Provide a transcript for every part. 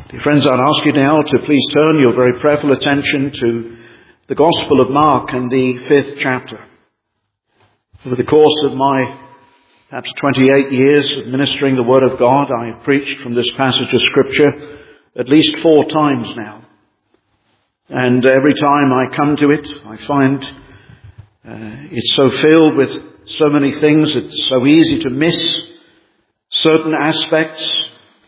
Dear friends, I'd ask you now to please turn your very prayerful attention to the Gospel of Mark and the 5th chapter. Over the course of my perhaps 28 years of ministering the Word of God, I have preached from this passage of Scripture at least 4 times now. And every time I come to it, I find it's so filled with so many things, it's so easy to miss certain aspects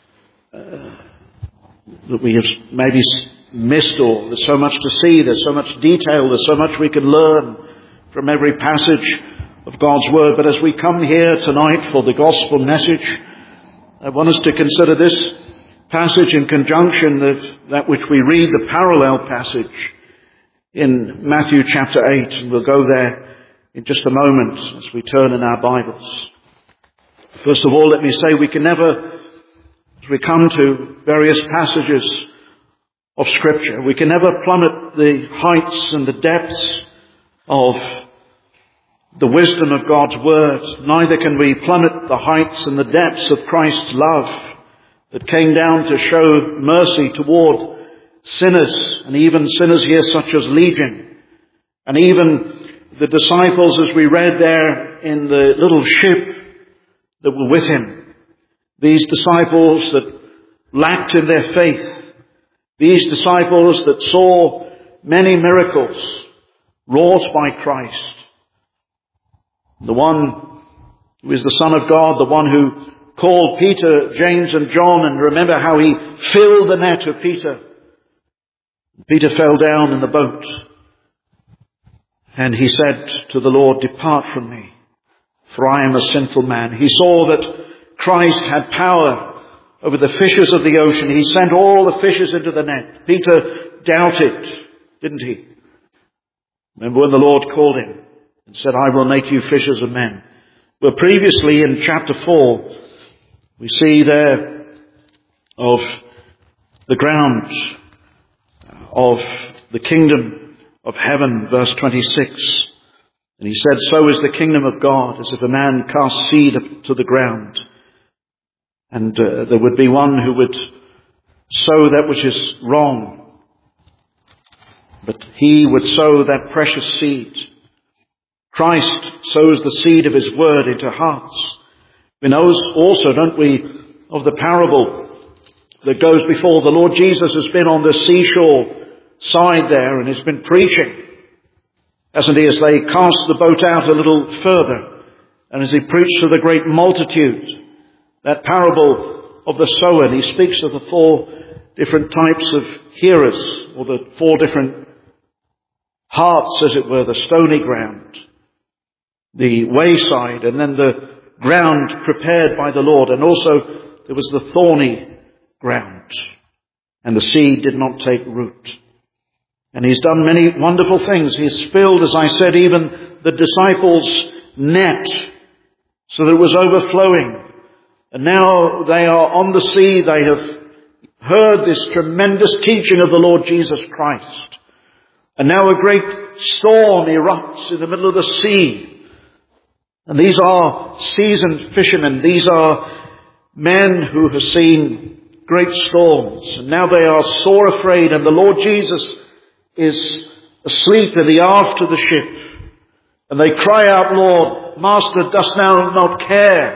that we have maybe missed, or there's so much to see, there's so much detail, there's so much we can learn from every passage of God's Word. But as we come here tonight for the gospel message, I want us to consider this passage in conjunction with that which we read, the parallel passage in Matthew chapter 8, and we'll go there in just a moment as we turn in our Bibles. First of all, let me say we can never, as we come to various passages of Scripture, we can never plummet the heights and the depths of the wisdom of God's Word. Neither can we plummet the heights and the depths of Christ's love that came down to show mercy toward sinners, and even sinners here such as Legion, and even the disciples as we read there in the little ship that were with him. These disciples that lacked in their faith. These disciples that saw many miracles wrought by Christ. The one who is the Son of God, the one who called Peter, James and John, and remember how he filled the net of Peter. Peter fell down in the boat, and he said to the Lord, "Depart from me, for I am a sinful man." He saw that Christ had power over the fishes of the ocean. He sent all the fishes into the net. Peter doubted, didn't he? Remember when the Lord called him and said, "I will make you fishers of men." Well, previously in chapter 4, we see there of the ground of the kingdom of heaven, verse 26. And he said, "So is the kingdom of God, as if a man cast seed to the ground." And there would be one who would sow that which is wrong, but he would sow that precious seed. Christ sows the seed of his word into hearts. We know also, don't we, of the parable that goes before. The Lord Jesus has been on the seashore side there and has been preaching, hasn't he, as they cast the boat out a little further, and as he preached to the great multitude. That parable of the sower, and he speaks of the 4 different types of hearers, or the 4 different hearts, as it were, the stony ground, the wayside, and then the ground prepared by the Lord. And also there was the thorny ground, and the seed did not take root. And he's done many wonderful things. He's filled, as I said, even the disciples' net, so that it was overflowing. And now they are on the sea. They have heard this tremendous teaching of the Lord Jesus Christ. And now a great storm erupts in the middle of the sea. And these are seasoned fishermen. These are men who have seen great storms. And now they are sore afraid. And the Lord Jesus is asleep in the aft of the ship. And they cry out, "Lord, Master, dost thou not care?"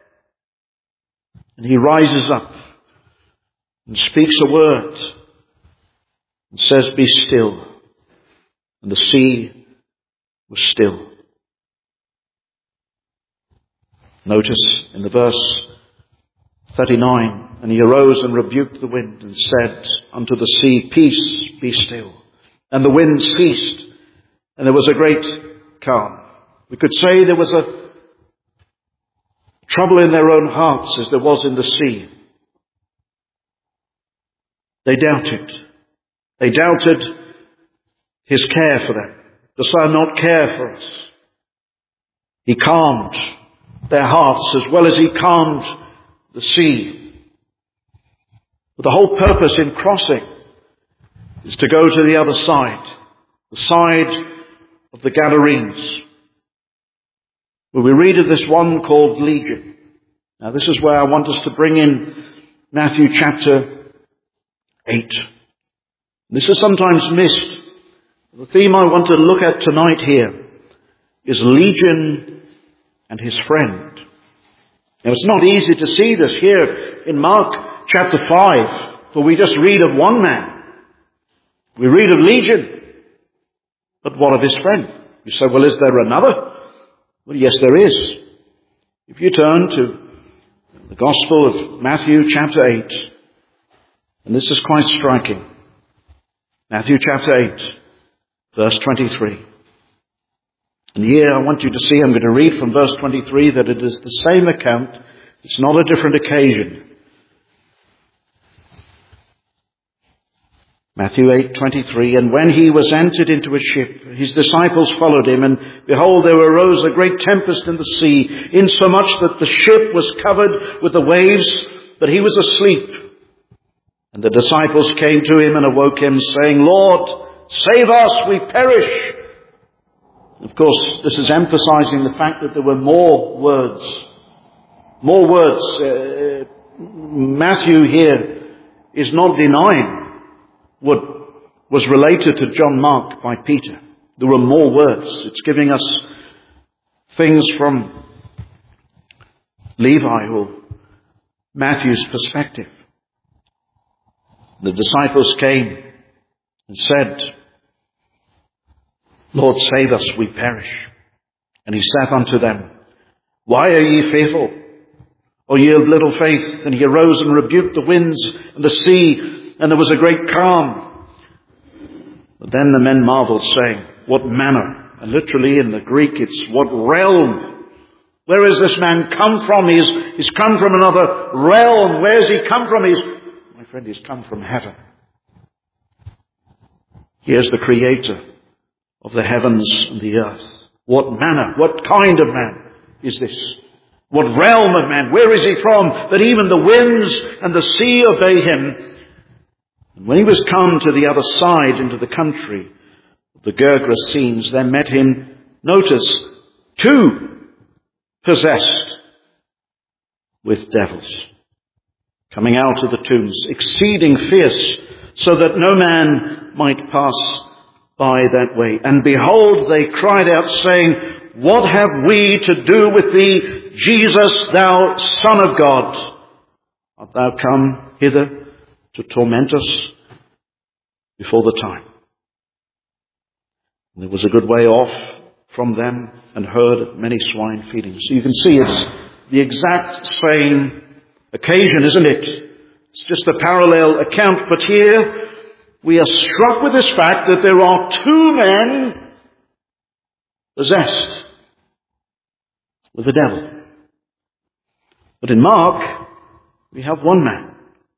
And he rises up and speaks a word and says, "Be still." And the sea was still. Notice in the verse 39, "And he arose and rebuked the wind and said unto the sea, Peace, be still. And the wind ceased, and there was a great calm." We could say there was a trouble in their own hearts as there was in the sea. They doubted. They doubted his care for them. Dost thou not care for us? He calmed their hearts as well as he calmed the sea. But the whole purpose in crossing is to go to the other side, the side of the Gadarenes, where we read of this one called Legion. Now this is where I want us to bring in Matthew chapter 8. This is sometimes missed. The theme I want to look at tonight here is Legion and his friend. Now it's not easy to see this here in Mark chapter 5, for we just read of one man. We read of Legion, but what of his friend? You say, well, is there another? Well, yes, there is. If you turn to the Gospel of Matthew chapter 8, and this is quite striking. Matthew chapter 8, verse 23. And here I want you to see, I'm going to read from verse 23, that it is the same account. It's not a different occasion. Matthew 8:23, and when he was entered into a ship, his disciples followed him, and behold, there arose a great tempest in the sea, insomuch that the ship was covered with the waves, but he was asleep. And the disciples came to him and awoke him, saying, Lord, save us, we perish. Of course, this is emphasizing the fact that there were more words. More words. Matthew here is not denying what was related to John Mark by Peter. There were more words. It's giving us things from Levi or Matthew's perspective. The disciples came and said, Lord, save us, we perish. And he saith unto them, why are ye fearful, O ye of little faith? And he arose and rebuked the winds and the sea, and there was a great calm. But then the men marveled, saying, what manner? And literally in the Greek it's what realm. Where has this man come from? He's come from another realm. Where has he come from? My friend, he's come from heaven. Here's the creator of the heavens and the earth. What manner, what kind of man is this? What realm of man? Where is he from that even the winds and the sea obey him? And when he was come to the other side into the country of the Gergesenes, there met him, notice, 2 possessed with devils, coming out of the tombs, exceeding fierce, so that no man might pass by that way. And behold, they cried out, saying, what have we to do with thee, Jesus, thou Son of God? Art thou come hither to torment us before the time? And there was a good way off from them, and heard many swine feeding. So you can see it's the exact same occasion, isn't it? It's just a parallel account, but here we are struck with this fact that there are 2 men possessed with the devil. But in Mark, we have 1 man.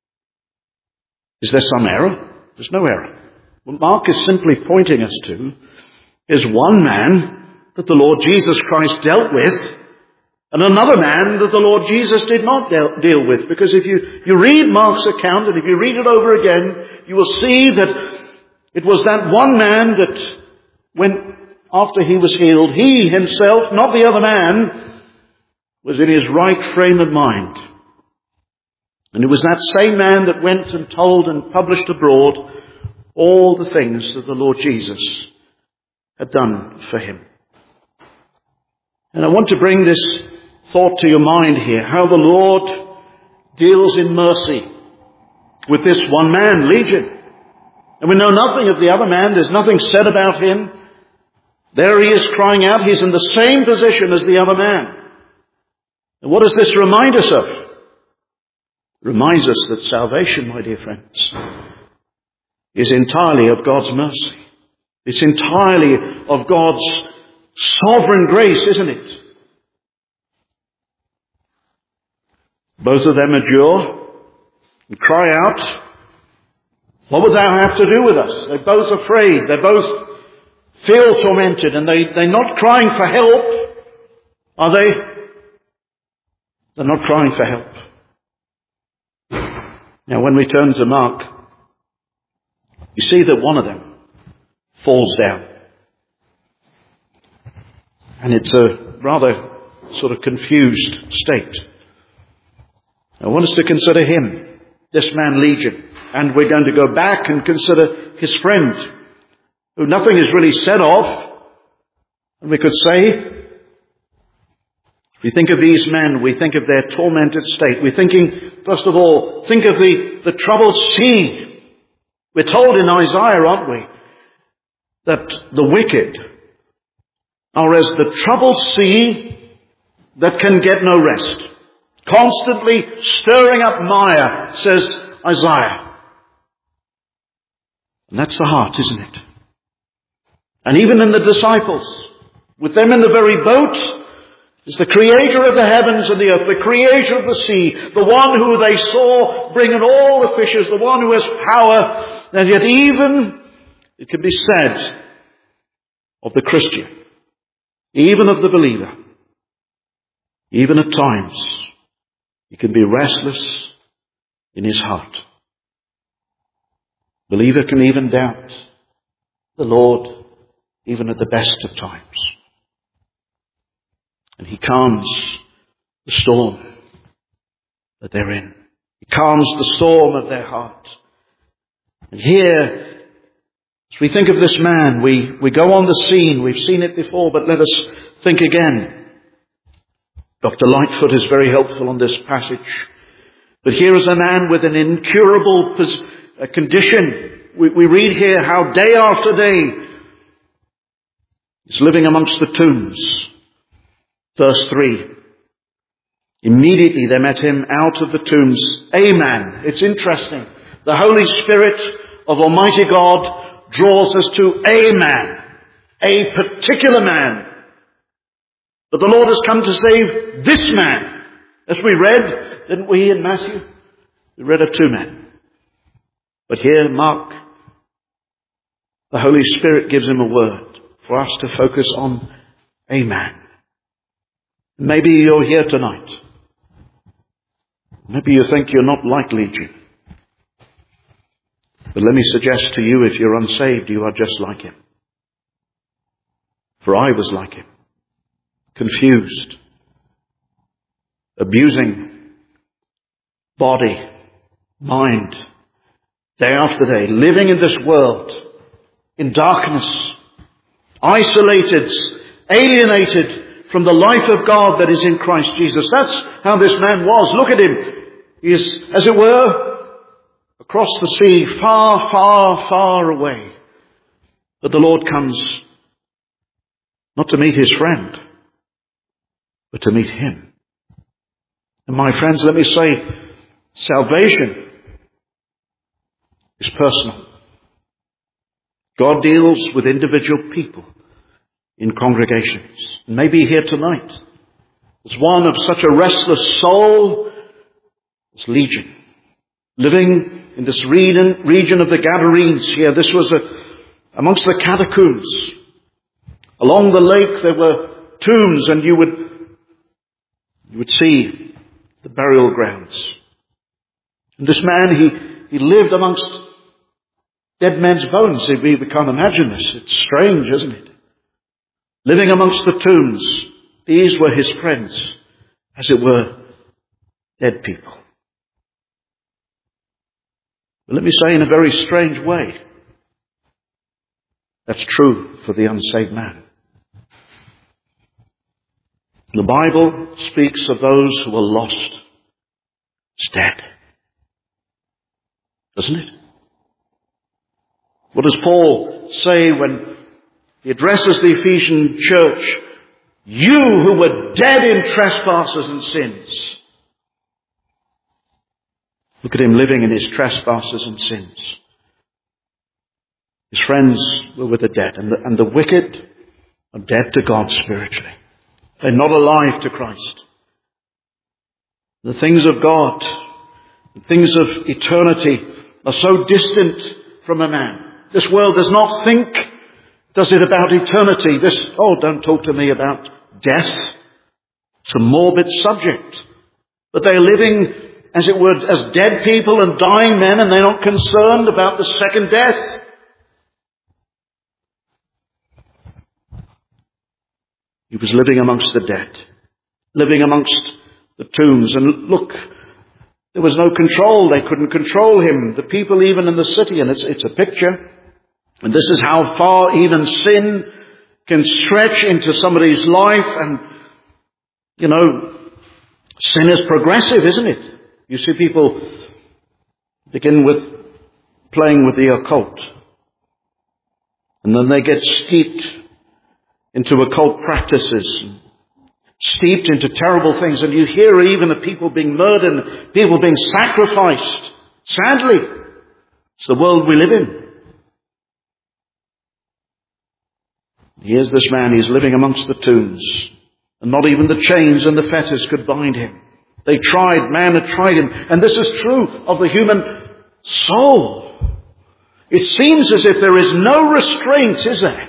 Is there some error? There's no error. What Mark is simply pointing us to is 1 man that the Lord Jesus Christ dealt with, and another man that the Lord Jesus did not deal with. Because if you read Mark's account, and if you read it over again, you will see that it was that 1 man that when after he was healed, he himself, not the other man, was in his right frame of mind. And it was that same man that went and told and published abroad all the things that the Lord Jesus had done for him. And I want to bring this thought to your mind here, how the Lord deals in mercy with this 1 man, Legion. And we know nothing of the other man. There's nothing said about him. There he is crying out. He's in the same position as the other man. And what does this remind us of? It reminds us that salvation, my dear friends, is entirely of God's mercy. It's entirely of God's sovereign grace, isn't it? Both of them adjure and cry out, what would thou have to do with us? They're both afraid. They both feel tormented, and they're not crying for help, are they? They're not crying for help. Now when we turn to Mark, you see that one of them falls down. And it's a rather sort of confused state. I want us to consider him, this man Legion. and we're going to go back and consider his friend, who nothing is really said of. And we could say, if we think of these men, we think of their tormented state. We're thinking, first of all, think of the troubled sea. We're told in Isaiah, aren't we, that the wicked are as the troubled sea that can get no rest. Constantly stirring up mire, says Isaiah. And that's the heart, isn't it? And even in the disciples, with them in the very boat, is the creator of the heavens and the earth, the creator of the sea, the one who they saw bring in all the fishes, the one who has power. And yet even, it can be said of the Christian, even of the believer, even at times, he can be restless in his heart. Believer can even doubt the Lord, even at the best of times. And he calms the storm that they're in. He calms the storm of their heart. And here, as we think of this man, we go on the scene. We've seen it before, but let us think again. Dr. Lightfoot is very helpful on this passage. But here is a man with an incurable condition. We read here how day after day he's living amongst the tombs. Verse 3. Immediately they met him out of the tombs. A man. It's interesting. The Holy Spirit of Almighty God draws us to a man. A particular man. But the Lord has come to save this man. As we read, didn't we, in Matthew? We read of two men. But here, Mark, the Holy Spirit gives him a word for us to focus on a man. Maybe you're here tonight. Maybe you think you're not like Legion. But let me suggest to you, if you're unsaved, you are just like him. For I was like him. Confused. Abusing body, mind, day after day. Living in this world, in darkness. Isolated, alienated from the life of God that is in Christ Jesus. That's how this man was. Look at him. He is, as it were, across the sea, far, far, far away. But the Lord comes not to meet his friend, but to meet him. And my friends, let me say, salvation is personal. God deals with individual people in congregations. Maybe here tonight, as one of such a restless soul as Legion, living in this region of the Gadarenes here. This was amongst the catacombs. Along the lake there were tombs, and you would see the burial grounds. And this man, he lived amongst dead men's bones. We can't imagine this. It's strange, isn't it? Living amongst the tombs. These were his friends, as it were, dead people. But let me say, in a very strange way, that's true for the unsaved man. The Bible speaks of those who are lost as dead. Doesn't it? What does Paul say when he addresses the Ephesian church? You who were dead in trespasses and sins. Look at him living in his trespasses and sins. His friends were with the dead, and the wicked are dead to God spiritually. They're not alive to Christ. The things of God, the things of eternity are so distant from a man. This world does not think, does it, about eternity? Don't talk to me about death. It's a morbid subject. But they're living, as it were, as dead people and dying men, and they're not concerned about the second death. He was living amongst the dead, living amongst the tombs. And look, There was no control. They couldn't control him. The people even in the city, and it's a picture. And this is how far even sin can stretch into somebody's life. And, sin is progressive, isn't it? You see people begin with playing with the occult. And then they get steeped into occult practices, steeped into terrible things. And you hear even of people being murdered, people being sacrificed. Sadly, it's the world we live in. Here's this man, he's living amongst the tombs. And not even the chains and the fetters could bind him. They tried, man had tried him. And this is true of the human soul. It seems as if there is no restraint, is there?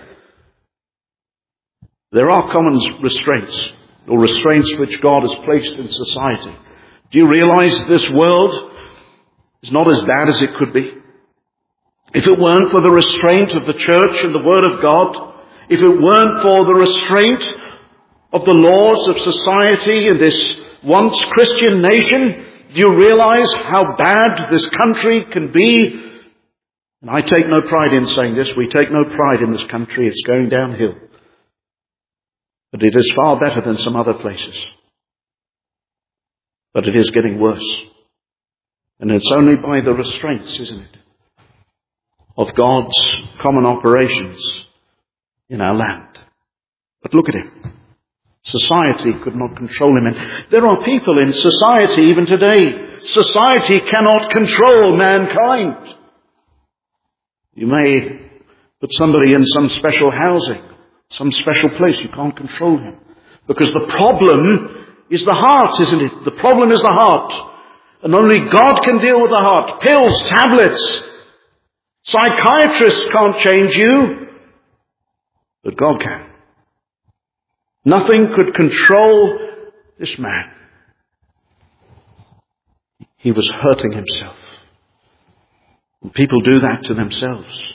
There are common restraints, or restraints which God has placed in society. Do you realize this world is not as bad as it could be? If it weren't for the restraint of the church and the Word of God, if it weren't for the restraint of the laws of society in this once Christian nation, do you realize how bad this country can be? And I take no pride in saying this. We take no pride in this country. It's going downhill. But it is far better than some other places. But it is getting worse. And it's only by the restraints, isn't it, of God's common operations in our land. But look at him. Society could not control him. And there are people in society even today. Society cannot control mankind. You may put somebody in some special housing, some special place. You can't control him. Because the problem is the heart, isn't it? The problem is the heart. And only God can deal with the heart. Pills, tablets. Psychiatrists can't change you. But God can. Nothing could control this man. He was hurting himself. And people do that to themselves.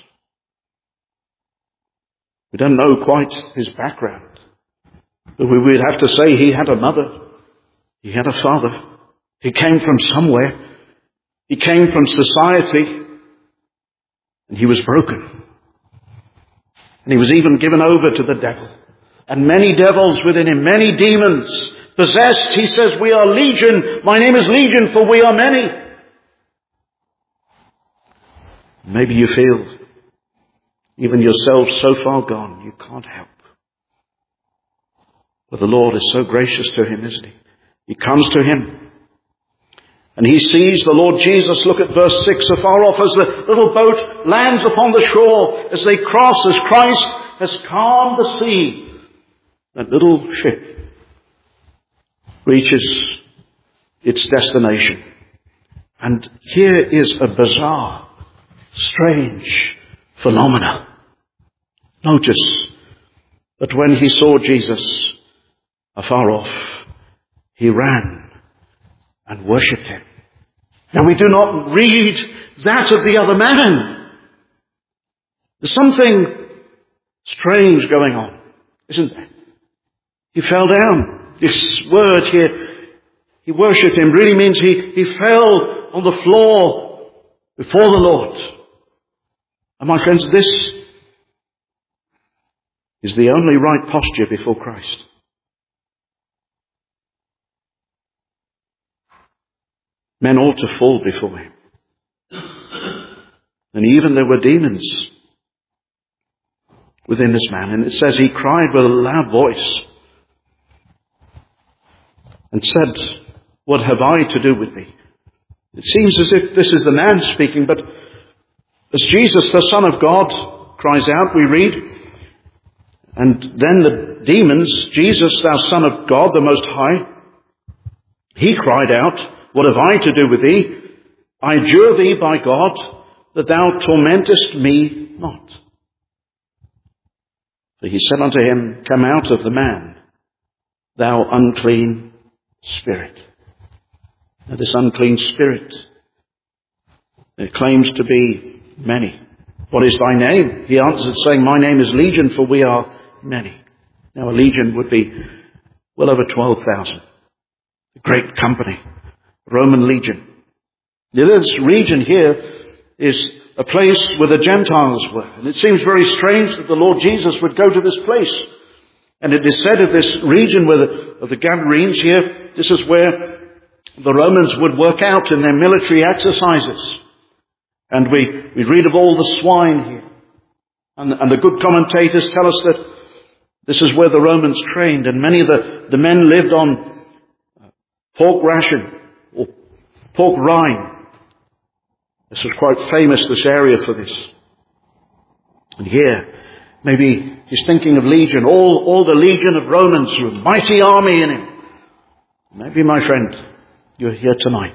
We don't know quite his background. But we would have to say he had a mother. He had a father. He came from somewhere. He came from society. And he was broken. And he was even given over to the devil. And many devils within him, many demons possessed. He says, we are legion. My name is Legion, for we are many. Maybe you feel even yourself so far gone, you can't help. But the Lord is so gracious to him, isn't he? He comes to him. And he sees the Lord Jesus. Look at verse 6. Afar off as the little boat lands upon the shore, as they cross, as Christ has calmed the sea, that little ship reaches its destination. And here is a bizarre, strange phenomena. Notice that when he saw Jesus afar off, he ran and worshipped him. Now we do not read that of the other man. There's something strange going on, isn't there? He fell down. This word here, he worshipped him, really means he fell on the floor before the Lord. And my friends, this is the only right posture before Christ. Men ought to fall before him. And even there were demons within this man. And it says he cried with a loud voice and said, what have I to do with thee? It seems as if this is the man speaking, but as Jesus, the Son of God, cries out, we read, and then the demons, Jesus, thou Son of God, the Most High, he cried out, what have I to do with thee? I adjure thee by God that thou tormentest me not. For he said unto him, come out of the man, thou unclean spirit. Now this unclean spirit, it claims to be many. What is thy name? He answered, saying, my name is Legion, for we are many. Now a legion would be well over 12,000. A great company. Roman legion. This region here is a place where the Gentiles were. And it seems very strange that the Lord Jesus would go to this place. And it is said of this region of the Gadarenes here, this is where the Romans would work out in their military exercises. And we read of all the swine here. And the good commentators tell us that this is where the Romans trained. And many of the men lived on pork ration or pork rind. This was quite famous, this area, for this. And here, maybe he's thinking of legion, all the legion of Romans, with a mighty army in him. Maybe, my friend, you're here tonight.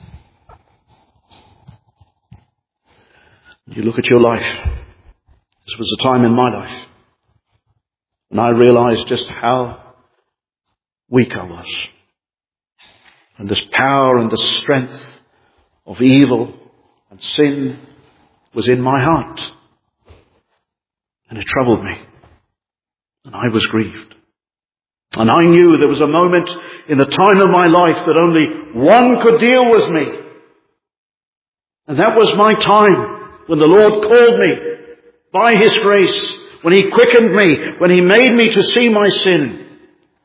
You look at your life. This was a time in my life. And I realized just how weak I was. And this power and the strength of evil and sin was in my heart. And it troubled me. And I was grieved. And I knew there was a moment in the time of my life that only one could deal with me. And that was my time when the Lord called me by His grace, when He quickened me, when He made me to see my sin.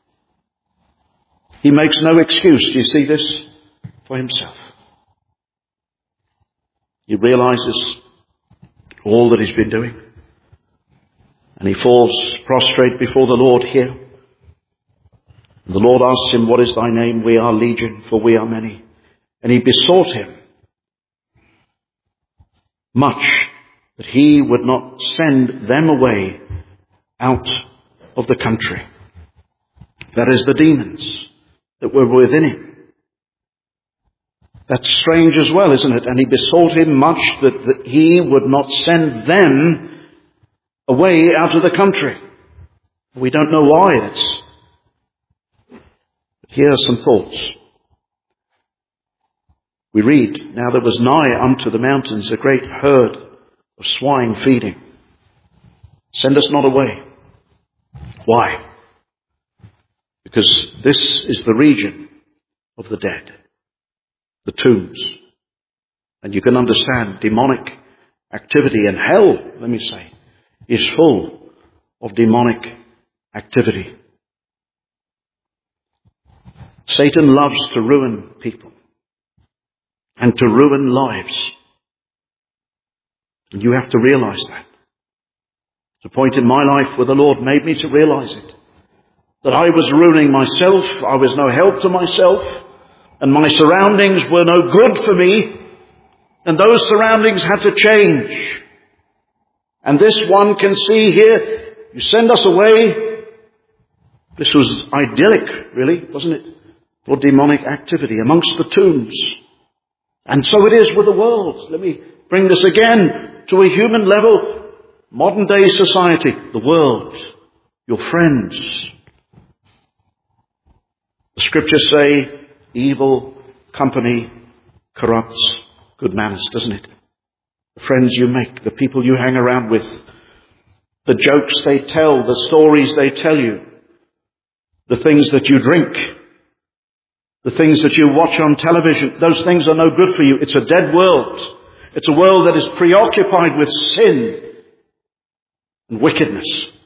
He makes no excuse, do you see this, for Himself. He realizes all that He's been doing. And he falls prostrate before the Lord here. And the Lord asks him, "What is thy name?" "We are legion, for we are many." And he besought him much that he would not send them away out of the country. That is, the demons that were within him. That's strange as well, isn't it? And he besought him much that he would not send them away out of the country. We don't know why. Here are some thoughts. We read, "Now there was nigh unto the mountains a great herd of swine feeding. Send us not away." Why? Because this is the region of the dead, the tombs. And you can understand demonic activity, and hell, let me say, is full of demonic activity. Satan loves to ruin people and to ruin lives. And you have to realize that. There's a point in my life where the Lord made me to realize it. That I was ruining myself, I was no help to myself, and my surroundings were no good for me, and those surroundings had to change. And this one can see here, you send us away. This was idyllic, really, wasn't it? For demonic activity amongst the tombs. And so it is with the world. Let me bring this again to a human level. Modern day society, the world, your friends. The scriptures say evil company corrupts good manners, doesn't it? The friends you make, the people you hang around with, the jokes they tell, the stories they tell you, the things that you drink, the things that you watch on television, those things are no good for you. It's a dead world. It's a world that is preoccupied with sin and wickedness.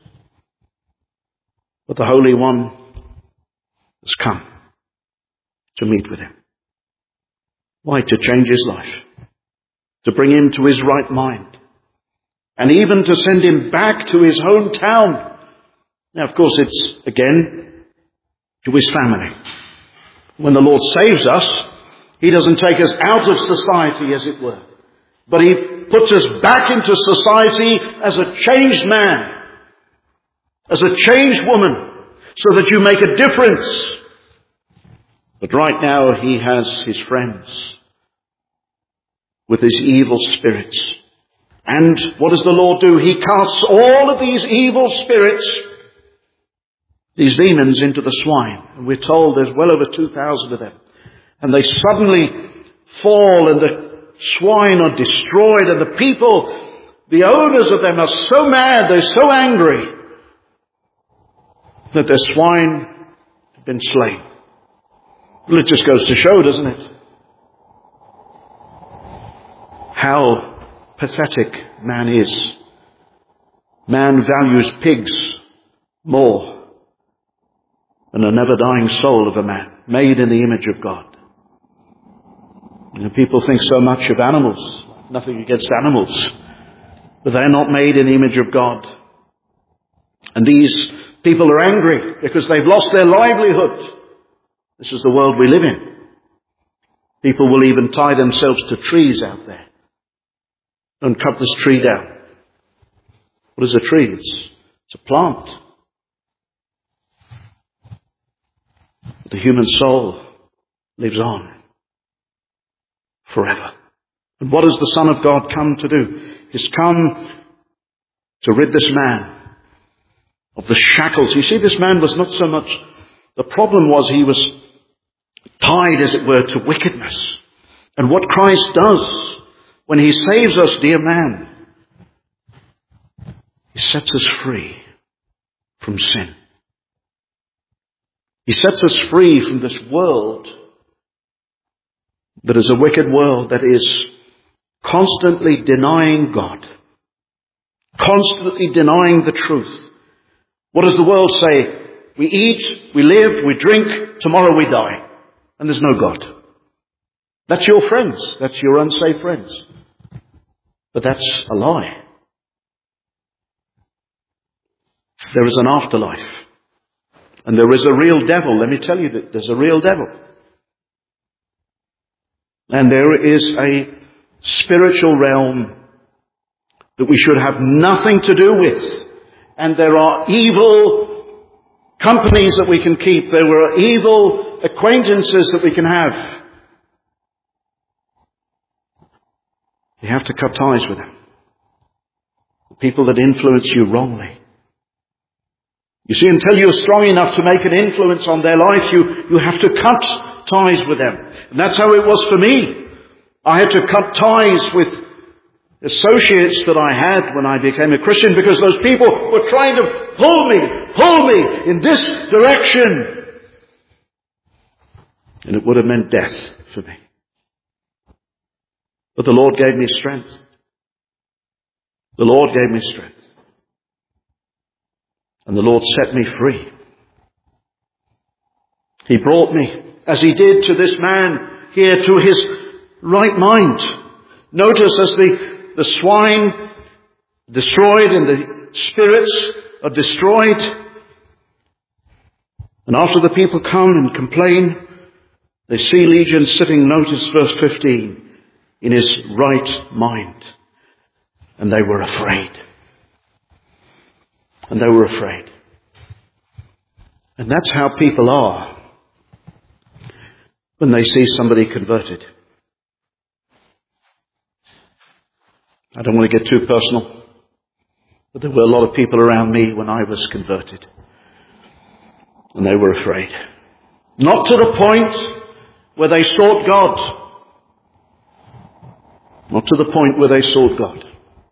But the Holy One has come to meet with him. Why? To change his life. To bring him to his right mind. And even to send him back to his hometown. Now, of course, it's, again, to his family. When the Lord saves us, he doesn't take us out of society, as it were. But he puts us back into society as a changed man. As a changed woman. So that you make a difference. But right now he has his friends with his evil spirits. And what does the Lord do? He casts all of these evil spirits, these demons, into the swine. And we're told there's well over 2,000 of them. And they suddenly fall and the swine are destroyed. And the people, the owners of them, are so mad, they're so angry that their swine have been slain. Well, it just goes to show, doesn't it? how pathetic man is. Man values pigs more than a never-dying soul of a man, made in the image of God. People think so much of animals. Nothing against animals. But they're not made in the image of God. And these people are angry because they've lost their livelihood. This is the world we live in. People will even tie themselves to trees out there. Don't cut this tree down. What is a tree? It's a plant. The human soul lives on forever. And what has the Son of God come to do? He's come to rid this man of the shackles. You see, this man was not so much, the problem was he was tied, as it were, to wickedness. And what Christ does when he saves us, dear man, he sets us free from sin. He sets us free from this world that is a wicked world that is constantly denying God, constantly denying the truth. What does the world say? We eat, we live, we drink, tomorrow we die. And there's no God. That's your friends. That's your unsaved friends. But that's a lie. There is an afterlife. And there is a real devil. Let me tell you that there's a real devil. And there is a spiritual realm that we should have nothing to do with. And there are evil companies that we can keep. There are evil acquaintances that we can have. You have to cut ties with them. The people that influence you wrongly. You see, until you're strong enough to make an influence on their life, you have to cut ties with them. And that's how it was for me. I had to cut ties with associates that I had when I became a Christian, because those people were trying to pull me in this direction. And it would have meant death for me. But the Lord gave me strength. The Lord gave me strength. And the Lord set me free. He brought me, as he did to this man here, to his right mind. Notice as the swine destroyed and the spirits are destroyed. And after the people come and complain, they see Legion sitting, notice verse 15, in his right mind. And they were afraid. And they were afraid. And that's how people are when they see somebody converted. I don't want to get too personal, but there were a lot of people around me when I was converted. And they were afraid. Not to the point where they sought God. Not to the point where they sought God.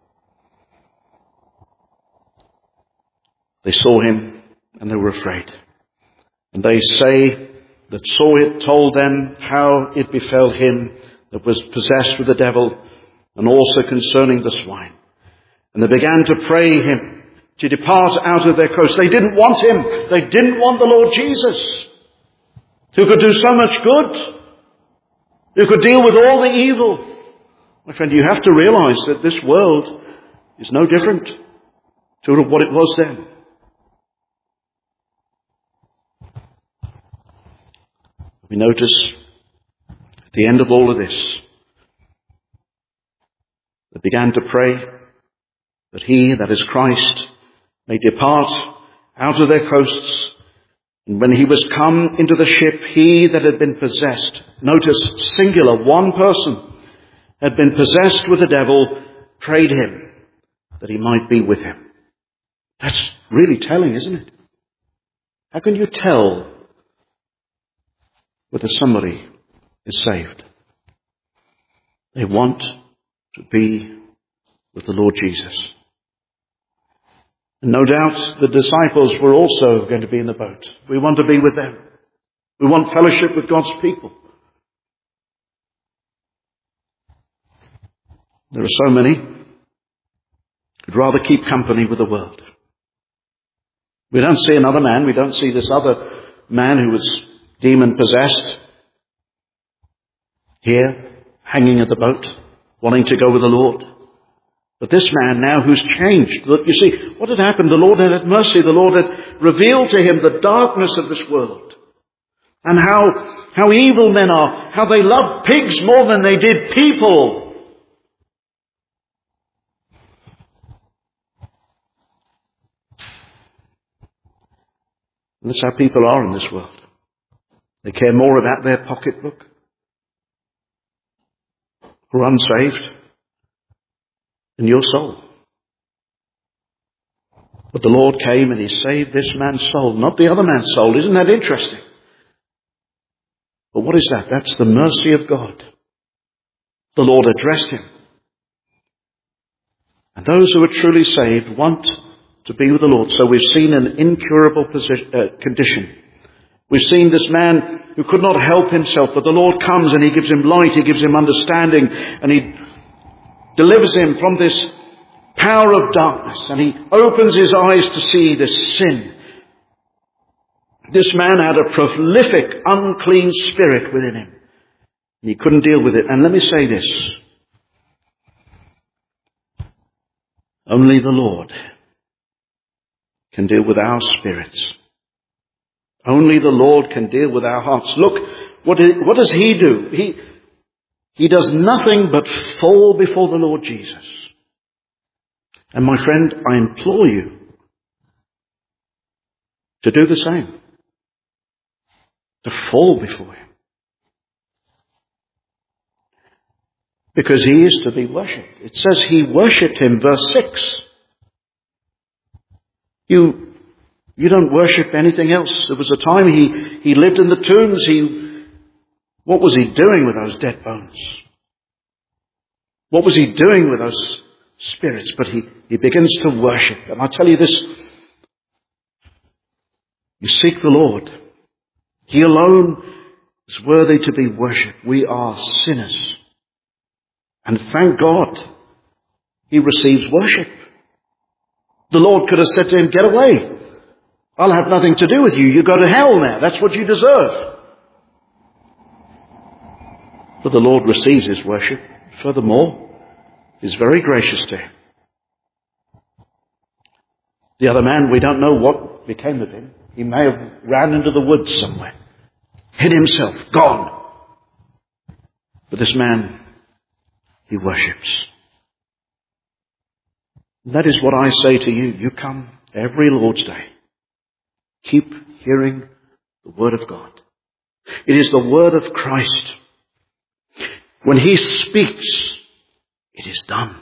They saw him and they were afraid. And they say that saw it told them how it befell him that was possessed with the devil, and also concerning the swine. And they began to pray him to depart out of their coast. They didn't want him. They didn't want the Lord Jesus, who could do so much good, who could deal with all the evil. My friend, you have to realize that this world is no different to what it was then. We notice at the end of all of this, they began to pray that he, that is Christ, may depart out of their coasts. And when he was come into the ship, he that had been possessed, notice singular, one person, had been possessed with the devil, prayed him that he might be with him. That's really telling, isn't it? How can you tell whether somebody is saved? They want to be with the Lord Jesus. And no doubt the disciples were also going to be in the boat. We want to be with them. We want fellowship with God's people. There are so many who'd rather keep company with the world. We don't see another man. We don't see this other man who was demon-possessed here, hanging at the boat, wanting to go with the Lord. But this man now who's changed. You see, what had happened? The Lord had mercy. The Lord had revealed to him the darkness of this world. And how evil men are. How they love pigs more than they did people. And that's how people are in this world. They care more about their pocketbook, who are unsaved, than your soul. But the Lord came and he saved this man's soul, not the other man's soul. Isn't that interesting? But what is that? That's the mercy of God. The Lord addressed him. And those who are truly saved want to be with the Lord. So we've seen an incurable condition. We've seen this man who could not help himself, but the Lord comes and he gives him light, he gives him understanding, and he delivers him from this power of darkness, and he opens his eyes to see this sin. This man had a prolific, unclean spirit within him, and he couldn't deal with it. And let me say this. Only the Lord can deal with our spirits. Only the Lord can deal with our hearts. Look, what does he do? He does nothing but fall before the Lord Jesus. And my friend, I implore you to do the same. To fall before him. Because he is to be worshipped. It says he worshipped him, verse 6. You don't worship anything else. There was a time he lived in the tombs. What was he doing with those dead bones? What was he doing with those spirits? But he begins to worship. And I tell you this, you seek the Lord. He alone is worthy to be worshipped. We are sinners. And thank God, he receives worship. The Lord could have said to him, get away. I'll have nothing to do with you. You go to hell now. That's what you deserve. But the Lord receives his worship. Furthermore, is very gracious to him. The other man, we don't know what became of him. He may have ran into the woods somewhere. Hid himself. Gone. But this man, he worships. That is what I say to you. You come every Lord's Day. Keep hearing the Word of God. It is the Word of Christ. When he speaks, it is done.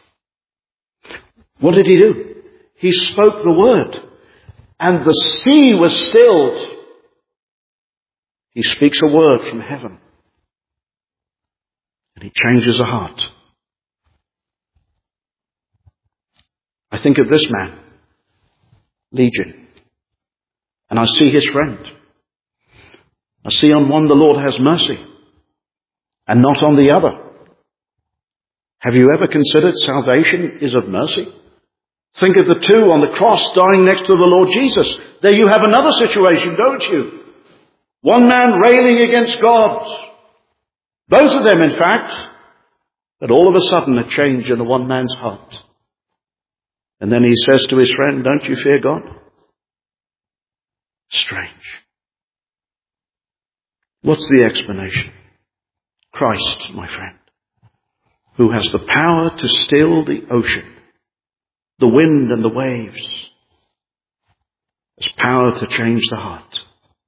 What did he do? He spoke the Word, and the sea was stilled. He speaks a word from heaven, and he changes a heart. I think of this man, Legion. And I see his friend. I see on one the Lord has mercy, and not on the other. Have you ever considered salvation is of mercy? Think of the two on the cross dying next to the Lord Jesus. There you have another situation, don't you? One man railing against God. Both of them, in fact. But all of a sudden a change in the one man's heart. And then he says to his friend, don't you fear God? Strange. What's the explanation? Christ, my friend, who has the power to still the ocean, the wind and the waves, has power to change the heart.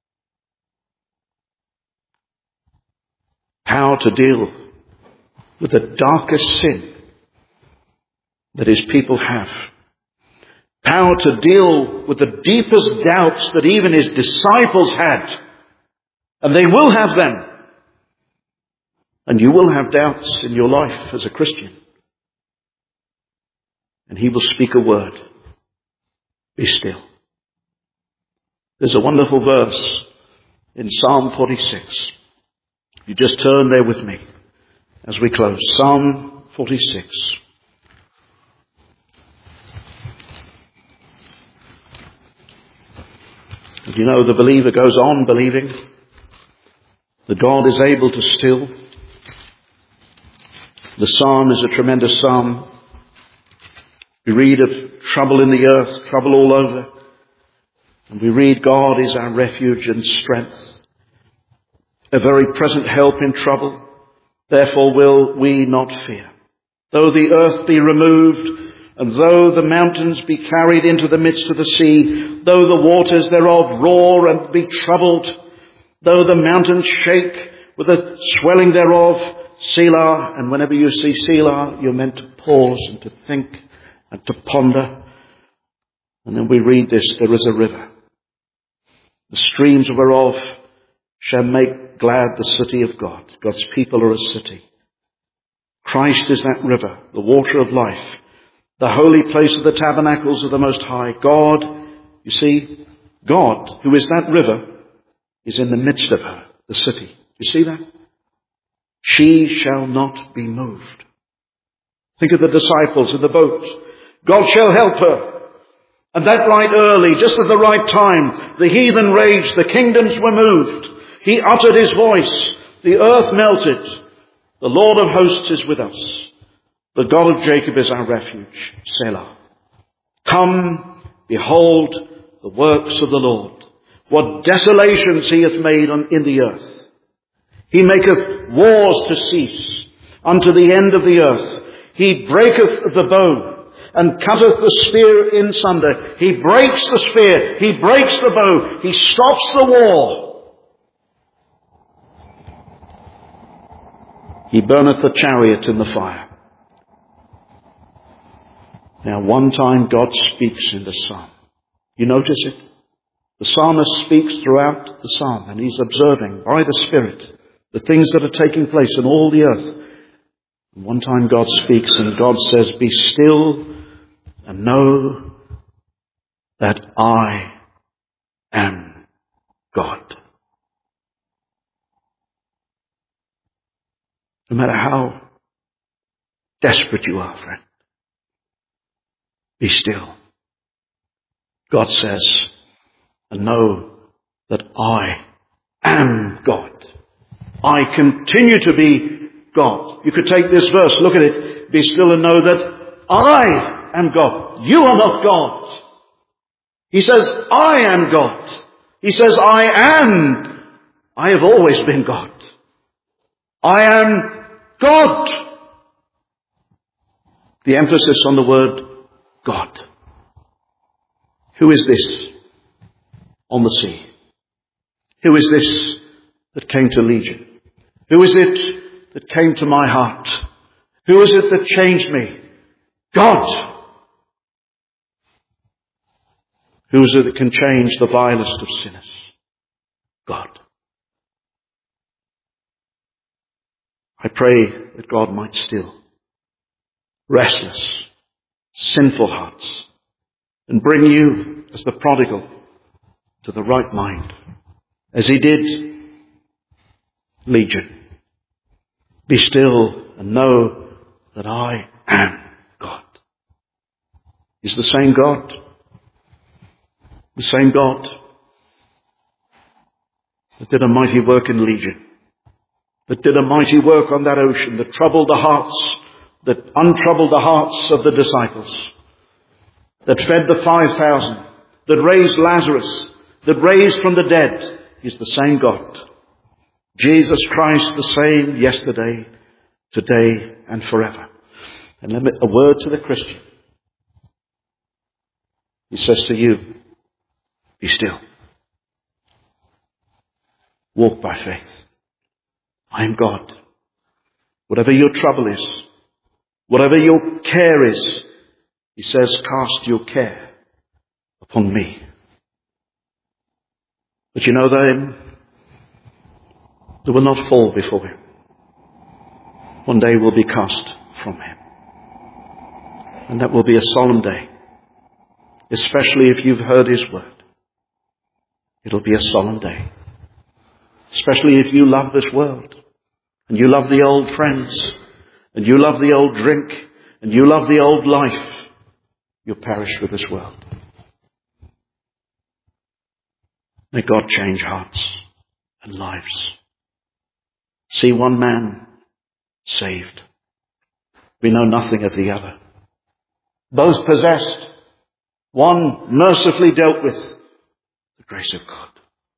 Power to deal with the darkest sin that his people have. Power to deal with the deepest doubts that even his disciples had. And they will have them. And you will have doubts in your life as a Christian. And he will speak a word. Be still. There's a wonderful verse in Psalm 46. You just turn there with me as we close. Psalm 46. And you know, the believer goes on believing that God is able to still. The psalm is a tremendous psalm. We read of trouble in the earth, trouble all over. And we read God is our refuge and strength, a very present help in trouble. Therefore will we not fear. Though the earth be removed, and though the mountains be carried into the midst of the sea, though the waters thereof roar and be troubled, though the mountains shake with the swelling thereof, Selah. And whenever you see Selah, you're meant to pause and to think and to ponder. And then we read this, there is a river, the streams whereof shall make glad the city of God. God's people are a city. Christ is that river, the water of life, the holy place of the tabernacles of the Most High. God, you see, God, who is that river, is in the midst of her, the city. You see that? She shall not be moved. Think of the disciples in the boat. God shall help her. And that right early, just at the right time, the heathen raged, the kingdoms were moved. He uttered his voice, the earth melted. The Lord of hosts is with us. The God of Jacob is our refuge. Selah. Come, behold the works of the Lord. What desolations he hath made in the earth. He maketh wars to cease unto the end of the earth. He breaketh the bow and cutteth the spear in sunder. He breaks the spear. He breaks the bow. He stops the war. He burneth the chariot in the fire. Now, one time God speaks in the psalm. You notice it? The psalmist speaks throughout the psalm, and he's observing by the Spirit the things that are taking place in all the earth. And one time God speaks, and God says, "Be still and know that I am God." No matter how desperate you are, friend, be still. God says, and know that I am God. I continue to be God. You could take this verse, look at it, be still and know that I am God. You are not God. He says, I am God. He says, I have always been God. I am God. The emphasis on the word God. Who is this on the sea? Who is this that came to Legion? Who is it that came to my heart? Who is it that changed me? God. Who is it that can change the vilest of sinners? God. I pray that God might still restless, sinful hearts and bring you as the prodigal to the right mind, as he did Legion. Be still and know that I am God. He's the same God. The same God that did a mighty work in Legion, that did a mighty work on that ocean, that troubled the hearts, that untroubled the hearts of the disciples, that fed the 5,000, that raised Lazarus, that raised from the dead. He's the same God. Jesus Christ, the same yesterday, today, and forever. And let me, a word to the Christian. He says to you, be still. Walk by faith. I am God. Whatever your trouble is, whatever your care is, he says, cast your care upon me. But you know they will not fall before him. One day will be cast from him. And that will be a solemn day, especially if you've heard his word. It'll be a solemn day, especially if you love this world and you love the old friends and you love the old drink, and you love the old life, you'll perish with this world. May God change hearts and lives. See one man saved. We know nothing of the other. Both possessed, one mercifully dealt with the grace of God.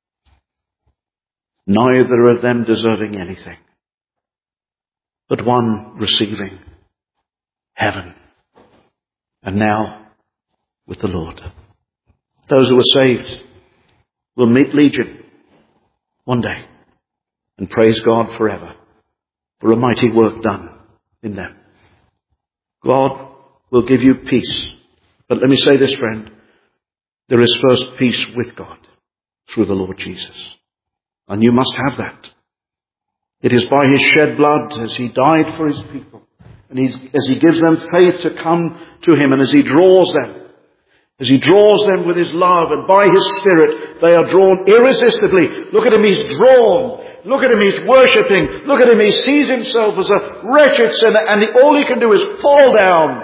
Neither of them deserving anything, but one receiving heaven, and now with the Lord. Those who are saved will meet Legion one day and praise God forever for a mighty work done in them. God will give you peace. But let me say this, friend. There is first peace with God through the Lord Jesus. And you must have that. It is by his shed blood as he died for his people. And as he gives them faith to come to him, and as he draws them with his love, and by his Spirit, they are drawn irresistibly. Look at him, he's drawn. Look at him, he's worshipping. Look at him, he sees himself as a wretched sinner, and all he can do is fall down.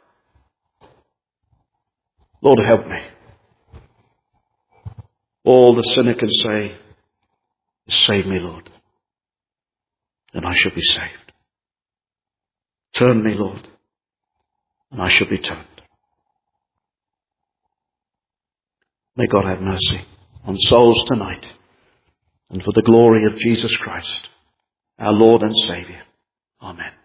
Lord, help me. All the sinner can say is, save me, Lord, and I shall be saved. Turn me, Lord, and I shall be turned. May God have mercy on souls tonight, and for the glory of Jesus Christ, our Lord and Saviour. Amen.